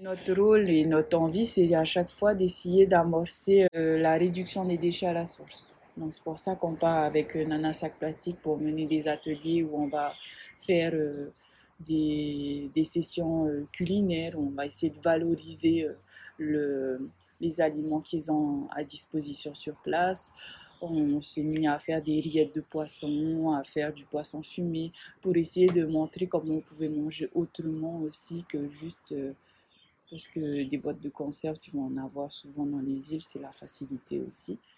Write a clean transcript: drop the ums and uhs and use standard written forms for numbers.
Notre rôle et notre envie, c'est à chaque fois d'essayer d'amorcer la réduction des déchets à la source. Donc c'est pour ça qu'on part avec Nana Sac Plastique pour mener des ateliers où on va faire des sessions culinaires, où on va essayer de valoriser le, les aliments qu'ils ont à disposition sur place. On s'est mis à faire des rillettes de poisson, à faire du poisson fumé, pour essayer de montrer comment on pouvait manger autrement aussi que juste parce que des boîtes de conserve, tu vas en avoir souvent dans les îles, c'est la facilité aussi.